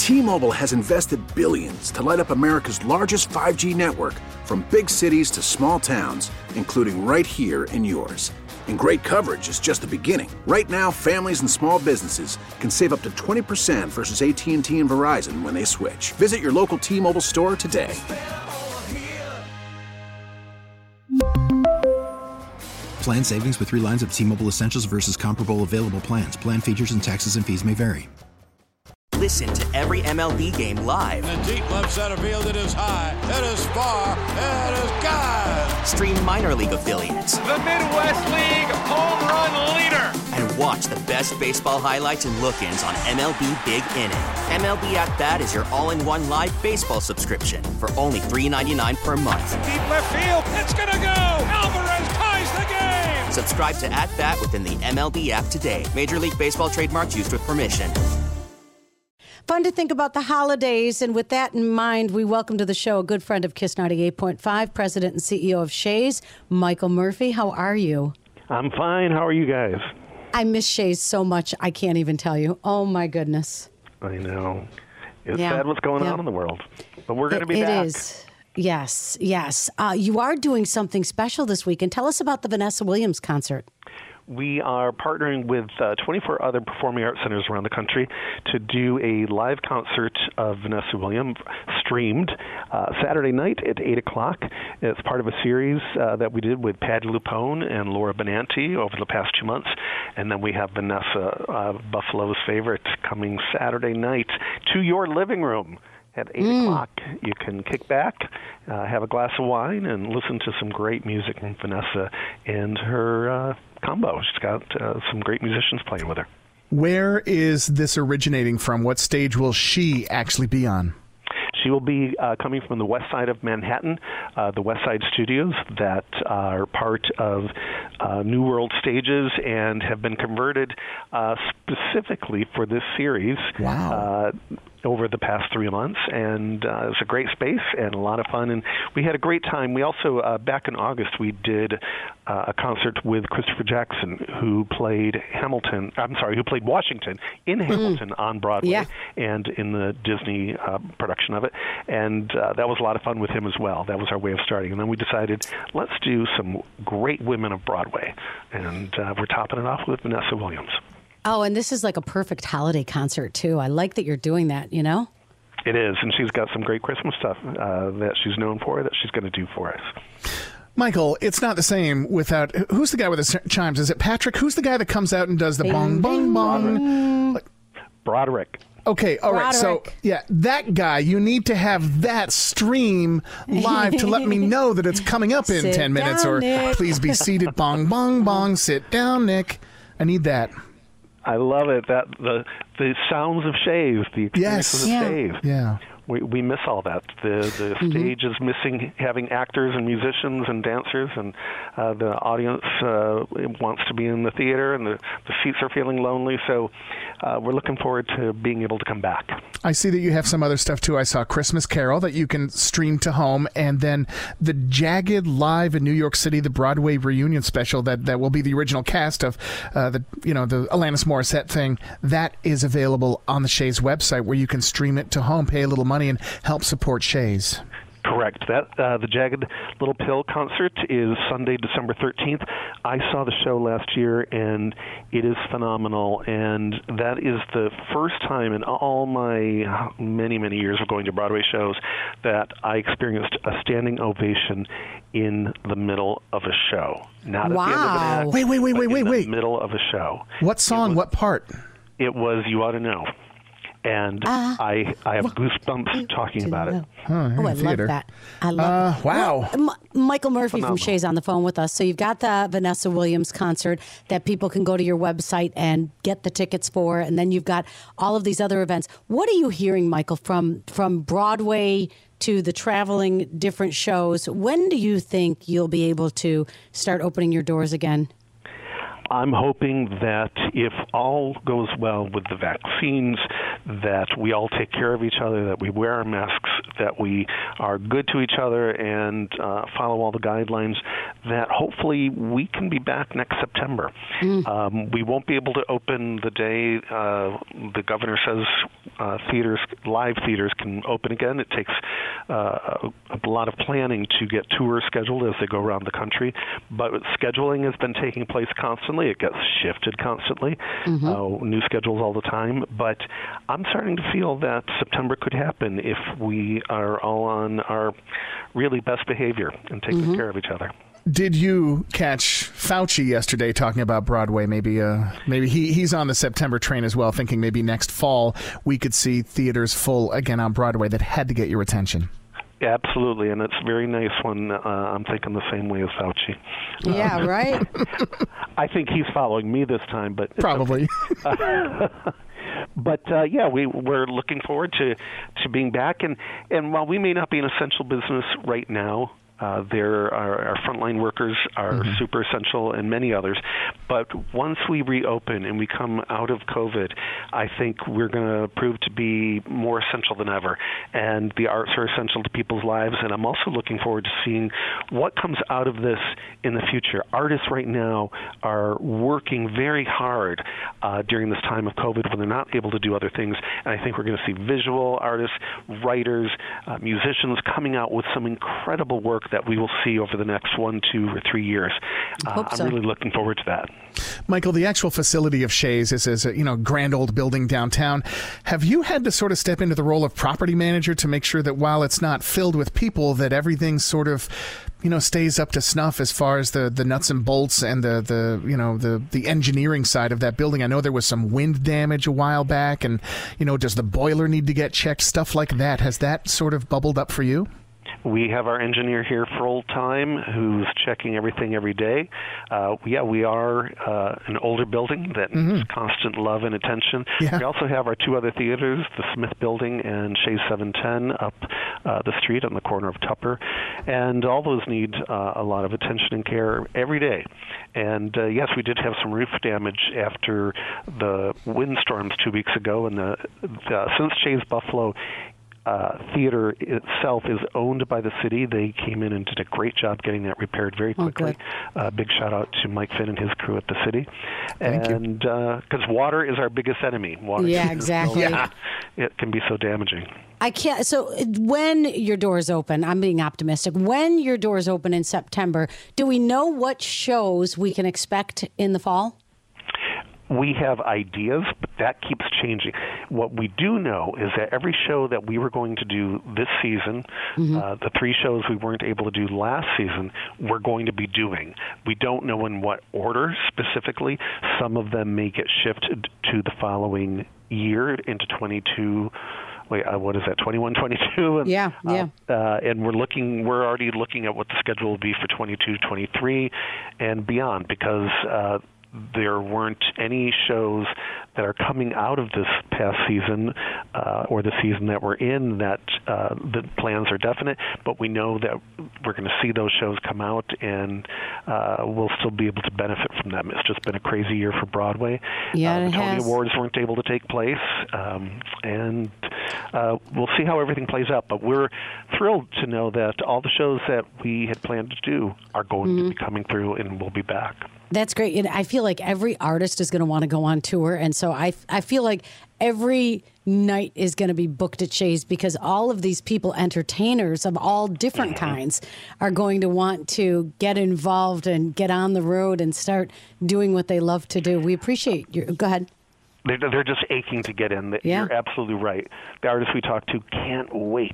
T-Mobile has invested billions to light up America's largest 5G network, from big cities to small towns, including right here in yours. And great coverage is just the beginning. Right now, families and small businesses can save up to 20% versus AT&T and Verizon when they switch. Visit your local T-Mobile store today. Plan savings with 3 lines of T-Mobile Essentials versus comparable available plans. Plan features and taxes and fees may vary. Listen to every MLB game live. In the deep left center field, it is high, it is far, it is gone. Stream minor league affiliates. The Midwest League home run leader. And watch the best baseball highlights and look-ins on MLB Big Inning. MLB At Bat is your all-in-one live baseball subscription for only $3.99 per month. Deep left field, it's gonna go. Alvarez ties the game. Subscribe to At Bat within the MLB app today. Major League Baseball trademarks used with permission. Fun to think about the holidays, and with that in mind, we welcome to the show a good friend of KISS 98.5, President and CEO of Shays, Michael Murphy. How are you? I'm fine. How are you guys? I miss Shays so much, I can't even tell you. Oh, my goodness. I know. It's sad what's going on in the world, but we're going to be back. It is. Yes, yes. You are doing something special this weekend. Tell us about the Vanessa Williams concert. We are partnering with 24 other performing arts centers around the country to do a live concert of Vanessa Williams, streamed Saturday night at 8 o'clock. It's part of a series that we did with Patti LuPone and Laura Benanti over the past 2 months. And then we have Vanessa, Buffalo's favorite, coming Saturday night to your living room. At 8 o'clock, you can kick back, have a glass of wine, and listen to some great music from Vanessa and her combo. She's got some great musicians playing with her. Where is this originating from? What stage will she actually be on? She will be coming from the west side of Manhattan, the West Side Studios that are part of New World Stages and have been converted specifically for this series. Wow. Over the past 3 months, and it's a great space and a lot of fun, and we had a great time. We also, back in August, we did a concert with Christopher Jackson, who played Washington in Hamilton on Broadway and in the Disney production of it, and that was a lot of fun with him as well. That was our way of starting, and then we decided, let's do some great women of Broadway, and we're topping it off with Vanessa Williams. Oh, and this is like a perfect holiday concert, too. I like that you're doing that, you know? It is, and she's got some great Christmas stuff that she's known for that she's going to do for us. Michael, it's not the same without... Who's the guy with the chimes? Is it Patrick? Who's the guy that comes out and does the bong, bong, bong? Broderick. Okay, all right. So, yeah, that guy, you need to have that stream live to let me know that it's coming up in 10 minutes. Down, or Nick. Please be seated. Bong, bong, bong. Sit down, Nick. I need that. I love it. That the sounds of Shays, the experience of Shays. Yeah. We miss all that. The stage is missing having actors and musicians and dancers, and the audience wants to be in the theater, and the seats are feeling lonely. So we're looking forward to being able to come back. I see that you have some other stuff, too. I saw Christmas Carol that you can stream to home, and then the Jagged Live in New York City, the Broadway reunion special that will be the original cast of the Alanis Morissette thing. That is available on the Shays website, where you can stream it to home, pay a little money, and help support Shays. Correct. That the Jagged Little Pill concert is Sunday, December 13th. I saw the show last year, and it is phenomenal. And that is the first time in all my many, many years of going to Broadway shows that I experienced a standing ovation in the middle of a show. Not at the end of an act. Wait. In the middle of a show. What song? What part? It was You Ought to Know. And I have goosebumps talking about it. I love that. I love wow. Well, Michael Murphy from Shays on the phone with us. So you've got the Vanessa Williams concert that people can go to your website and get the tickets for, and then you've got all of these other events. What are you hearing, Michael, from Broadway to the traveling different shows? When do you think you'll be able to start opening your doors again? I'm hoping that if all goes well with the vaccines, that we all take care of each other, that we wear our masks, that we are good to each other and follow all the guidelines, that hopefully we can be back next September. We won't be able to open the day the governor says live theaters can open again. It takes a lot of planning to get tours scheduled as they go around the country, but scheduling has been taking place constantly. It gets shifted constantly, new schedules all the time, but I'm starting to feel that September could happen if we are all on our really best behavior and take good care of each other. Did you catch Fauci yesterday talking about Broadway? Maybe he's on the September train as well, thinking maybe next fall we could see theaters full again on Broadway. That had to get your attention. Yeah, absolutely, and it's very nice when I'm thinking the same way as Fauci. Yeah, right? I think he's following me this time, but probably. But we're looking forward to being back, and while we may not be an essential business right now, there are our frontline workers are super essential, and many others. But once we reopen and we come out of COVID, I think we're going to prove to be more essential than ever. And the arts are essential to people's lives. And I'm also looking forward to seeing what comes out of this in the future. Artists right now are working very hard during this time of COVID when they're not able to do other things. And I think we're going to see visual artists, writers, musicians coming out with some incredible work that we will see over the next 1, 2, or 3 years. I'm really looking forward to that. Michael, the actual facility of Shays is a grand old building downtown. Have you had to sort of step into the role of property manager to make sure that while it's not filled with people, that everything sort of stays up to snuff as far as the nuts and bolts and the engineering side of that building? I know there was some wind damage a while back, and does the boiler need to get checked? Stuff like that. Has that sort of bubbled up for you? We have our engineer here full time who's checking everything every day. We are an older building that needs constant love and attention. Yeah. We also have our 2 other theaters, the Smith Building and Shays 710 up the street on the corner of Tupper. And all those need a lot of attention and care every day. And yes, we did have some roof damage after the windstorms 2 weeks ago. And since Shays Buffalo theater itself is owned by the city, they came in and did a great job getting that repaired very quickly. Big shout out to Mike Finn and his crew at the city. And because water is our biggest enemy. Water exactly. It can be so damaging. I can't. So when your doors open, I'm being optimistic. When your doors open in September, do we know what shows we can expect in the fall? We have ideas, but that keeps changing. What we do know is that every show that we were going to do this season, the 3 shows we weren't able to do last season, we're going to be doing. We don't know in what order specifically. Some of them may get shifted to the following year into 22. What is that? 21, 22? And, and we're already looking at what the schedule will be for 22, 23, and beyond, because there weren't any shows that are coming out of this past season or the season that we're in that the plans are definite, but we know that we're going to see those shows come out, and we'll still be able to benefit from them. It's just been a crazy year for Broadway. Yeah, the Tony Awards weren't able to take place, and we'll see how everything plays out, but we're thrilled to know that all the shows that we had planned to do are going to be coming through, and we'll be back. That's great. And I feel like every artist is going to want to go on tour. And so I feel like every night is going to be booked at Shays, because all of these people, entertainers of all different kinds, are going to want to get involved and get on the road and start doing what they love to do. We appreciate your... Go ahead. They're just aching to get in. You're absolutely right. The artists we talk to can't wait.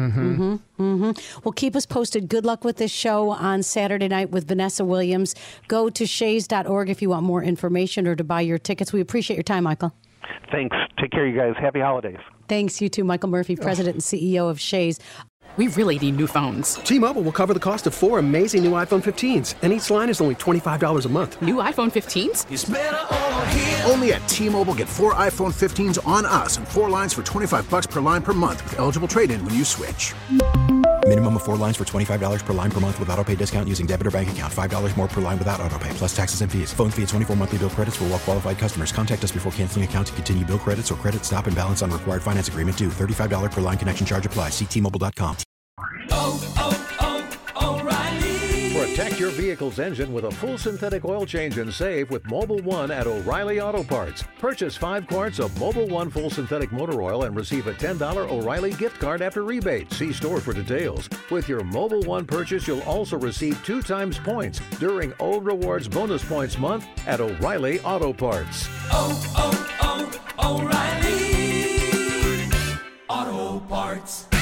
Well, keep us posted. Good luck with this show on Saturday night with Vanessa Williams. Go to shays.org if you want more information or to buy your tickets. We appreciate your time, Michael. Thanks. Take care, you guys. Happy holidays. Thanks, you too. Michael Murphy, President and CEO of Shays. We really need new phones. T-Mobile will cover the cost of 4 amazing new iPhone 15s, and each line is only $25 a month. New iPhone 15s? It's better over here. Only at T-Mobile, get 4 iPhone 15s on us and 4 lines for $25 per line per month with eligible trade-in when you switch. Minimum of 4 lines for $25 per line per month with autopay discount using debit or bank account. $5 more per line without autopay, plus taxes and fees. Phone fee at 24 monthly bill credits for well-qualified customers. Contact us before canceling account to continue bill credits or credit stop and balance on required finance agreement due. $35 per line connection charge applies. See T-Mobile.com. O'Reilly. Protect your vehicle's engine with a full synthetic oil change and save with Mobil 1 at O'Reilly Auto Parts. Purchase 5 quarts of Mobil 1 full synthetic motor oil and receive a $10 O'Reilly gift card after rebate. See store for details. With your Mobil 1 purchase, you'll also receive 2 times points during O Rewards Bonus Points Month at O'Reilly Auto Parts. O'Reilly Auto Parts.